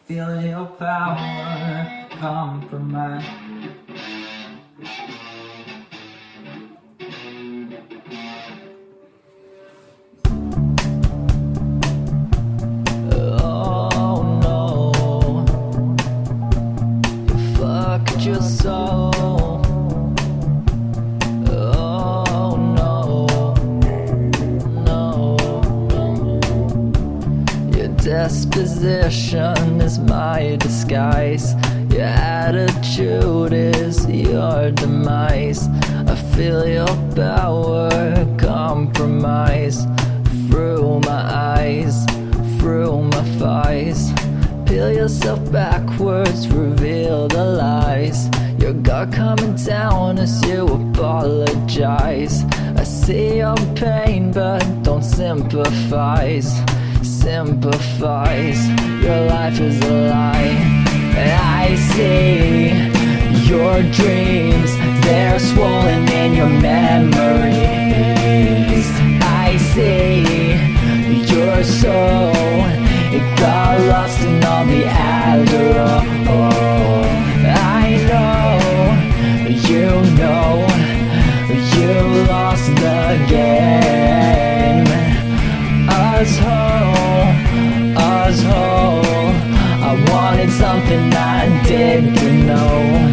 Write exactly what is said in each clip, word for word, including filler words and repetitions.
Feel your power compromise. Oh no, you fucked your soul. Oh no, no, your disposition is my disguise. Your attitude is your demise. I feel your power compromise through my eyes, through my thighs. Peel yourself backwards, reveal the lies. Your guard coming down as you apologize. I see your pain but don't sympathize. Sympathize, your life is a lie. I see your dreams, they're swollen in your memories. I see your soul, it got lost in all the Adderall. I know, you know, you lost the game. Us whole, us whole, I wanted something I didn't know.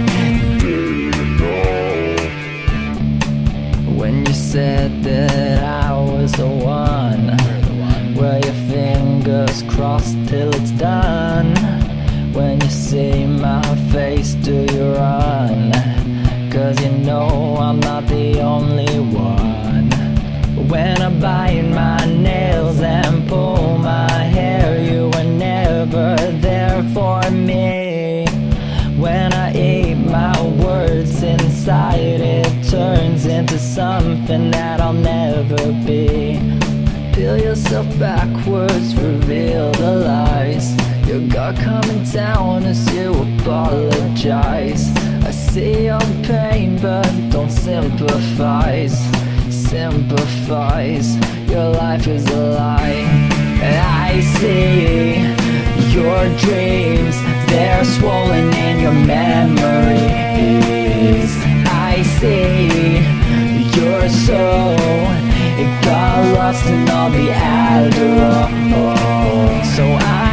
When you said that I was the one, well, your fingers crossed till it's done. When you see my face, do you run? Cause you know I'm not the only one. When I bite my nails and pull my hair, you were never there for me. When I eat my words inside, it turns into something that I'll never be. Peel yourself backwards, reveal the lies. Your guard coming down as you apologize. I see your pain but don't sympathize. Sympathize, your life is a lie. I see your dreams, they're swollen in your memories. I see your soul, it got lost in all the Adderall. So I